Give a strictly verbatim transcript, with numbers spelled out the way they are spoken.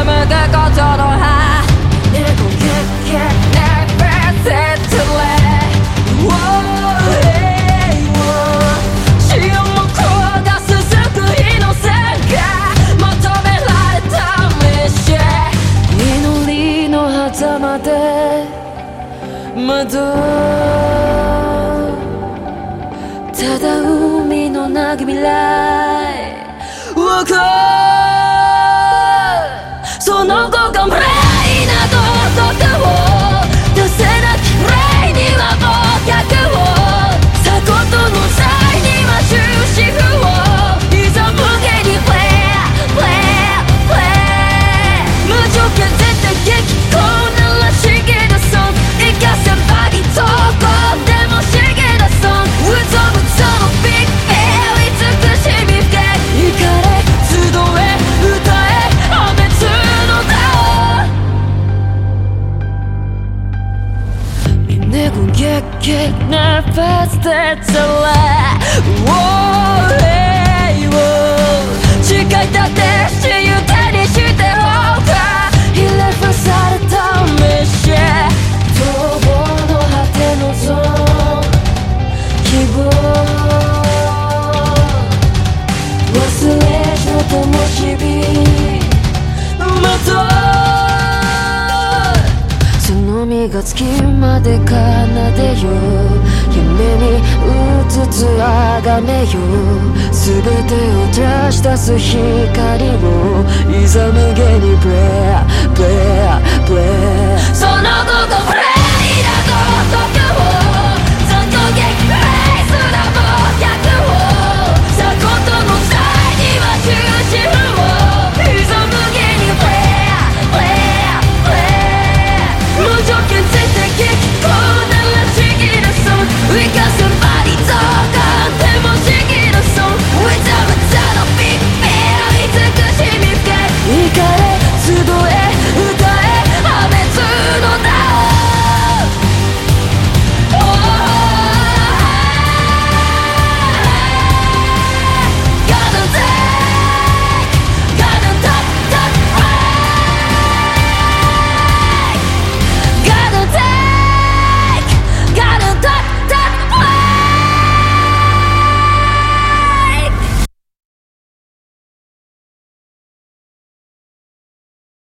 むくことの葉猫ゲッゲッ never said to let潮も下す救いの線が求められた道祈りの狭間で窓ただ海のなき未来をその後が無礼などとかを出せなき礼には忘却をさことの際には終止符をいざ無限に play play play 無条件絶対激高ならしげだソン生かせばいいとこでもしげだソンうぞうぞのビッグフェア美しみ深い怒れ集え歌え破滅の名を猫ゲッゲッ never stay to let誓い立て死ゆ手にしてほうかひれ伏された飯逃亡の果てのゾーン希望忘れの灯火またその身が月まで奏でよ夢にうつつあがめよ全てを照らし出す光をいざ無限にブレイ